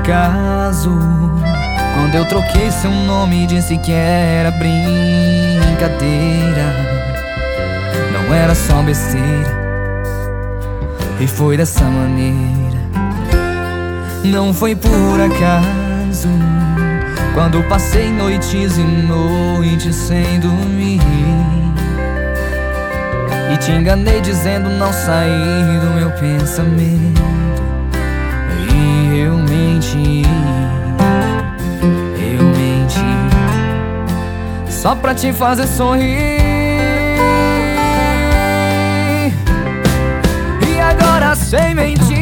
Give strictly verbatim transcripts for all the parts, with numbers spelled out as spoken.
acaso quando eu troquei seu nome e disse que era brincadeira. Não era só besteira, e foi dessa maneira. Não foi por acaso quando passei noites e noites sem dormir e te enganei dizendo não sair do meu pensamento. E eu menti, eu menti só pra te fazer sorrir. E agora sem mentiras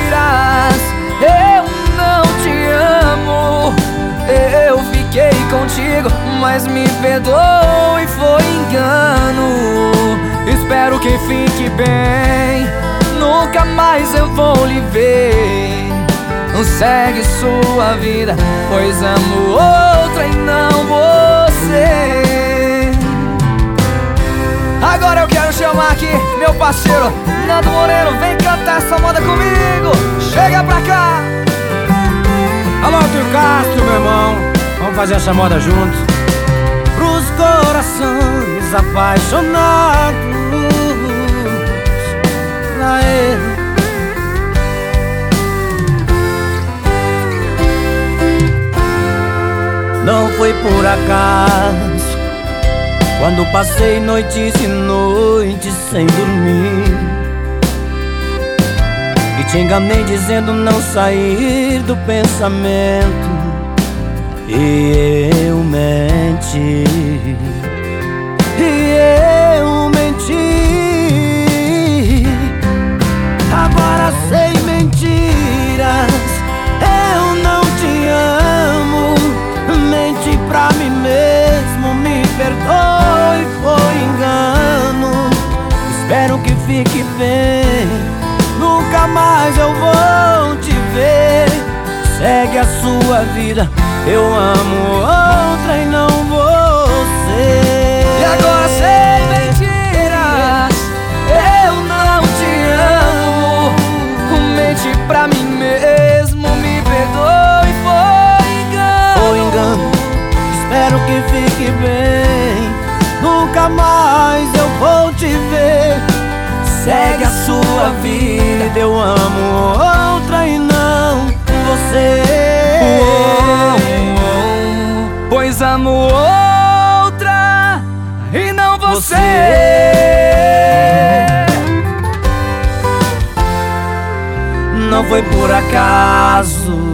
eu não te amo. Eu fiquei contigo, mas me perdoe, foi engano. Espero que fique bem, nunca mais eu vou lhe ver. Segue sua vida, pois amo outra e não você. Agora eu quero chamar aqui meu parceiro Nando Moreno, vem cantar essa moda comigo. Chega pra cá. Alô, Arthur Castro, meu irmão, vamos fazer essa moda juntos. Pros corações apaixonados, pra ele. Não foi por acaso quando passei noites e noites sem dormir e te enganei dizendo não sair do pensamento. E eu menti, e eu menti. Agora sem mentiras eu não te amo. Menti pra mim mesmo, me perdoe, foi engano. Espero que fique bem, nunca mais eu vou te ver. Segue a sua vida, eu amo outra e não você. E agora sem mentiras eu não te amo. Menti pra mim mesmo, me perdoe, foi engano. Espero que fique bem, nunca mais eu vou te ver. Segue a sua vida, eu amo outra e não você. Oh, oh, pois amo outra e não você. Não foi por acaso